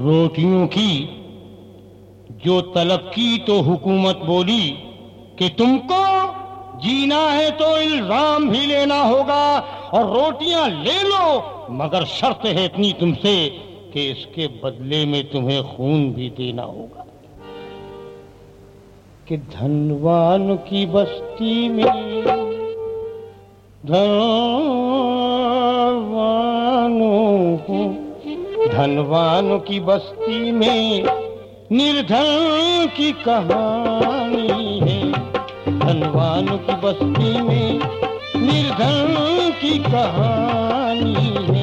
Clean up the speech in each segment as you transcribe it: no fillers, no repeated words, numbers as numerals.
रोटियों की जो तलब की तो हुकूमत बोली कि तुमको जीना है तो इल्जाम भी लेना होगा और रोटियां ले लो, मगर शर्त है इतनी तुमसे कि इसके बदले में तुम्हें खून भी देना होगा। कि धनवान की बस्ती में धनवान की बस्ती में निर्धन की कहानी है। धनवान की बस्ती में निर्धन की कहानी है।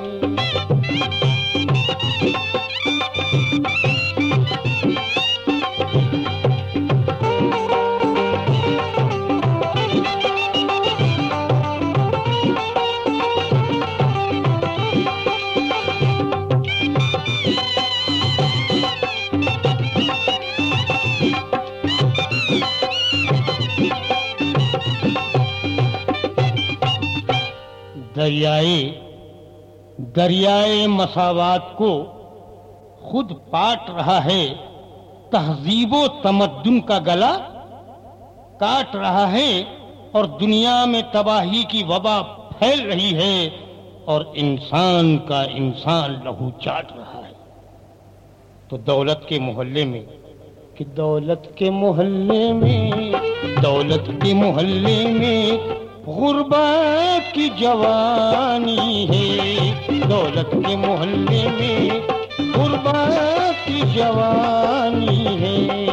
दरियाए मसावात को खुद पाट रहा है, तहजीबो तमद्दुन का गला काट रहा है और दुनिया में तबाही की वबा फैल रही है और इंसान का इंसान लहू चाट रहा है। तो दौलत के मोहल्ले में कि दौलत के मोहल्ले में गुर्बत की जवानी है। दौलत के मोहल्ले में गुर्बत की जवानी है।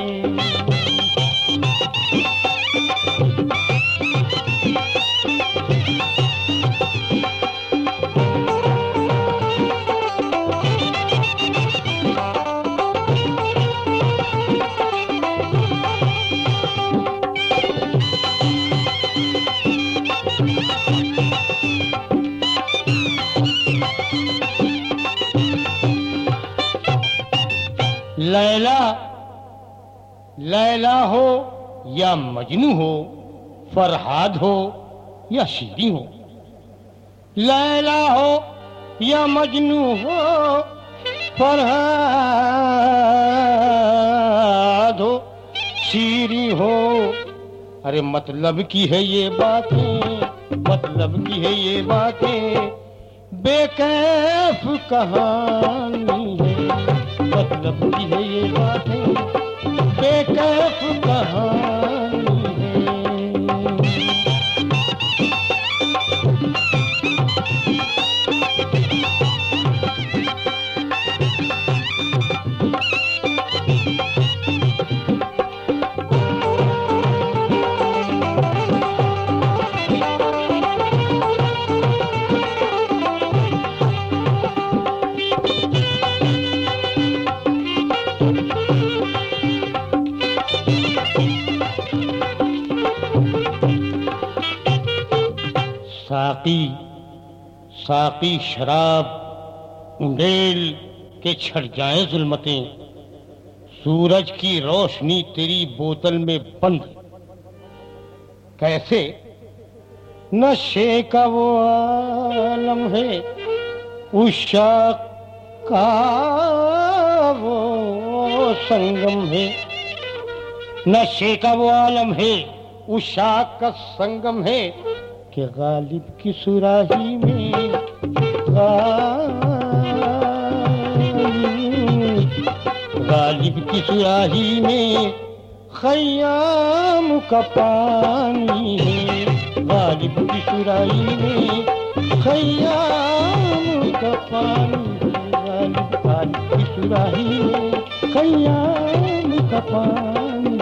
लैला हो या मजनू हो, फरहाद हो या शीरी हो। लैला हो या मजनू हो, फरहाद हो, शीरी हो। अरे मतलब की है ये बातें, मतलब की है ये बातें, बेकैफ कहानी है। मतलब की है ये बातें, बेकैफ कहानी है। साकी शराब उंडेल के छट जाए जुल्मतें, सूरज की रोशनी तेरी बोतल में बंद। कैसे नशे का वो आलम है, उशाक का वो संगम है। नशे का वो आलम है, उशाक का संगम है कि गालिब की सुराही में गालिब की सुराही में खयाम का पानी है। गालिब की सुराही में खयाम का पानी है। गालिब की सुराही में खयाम का पानी।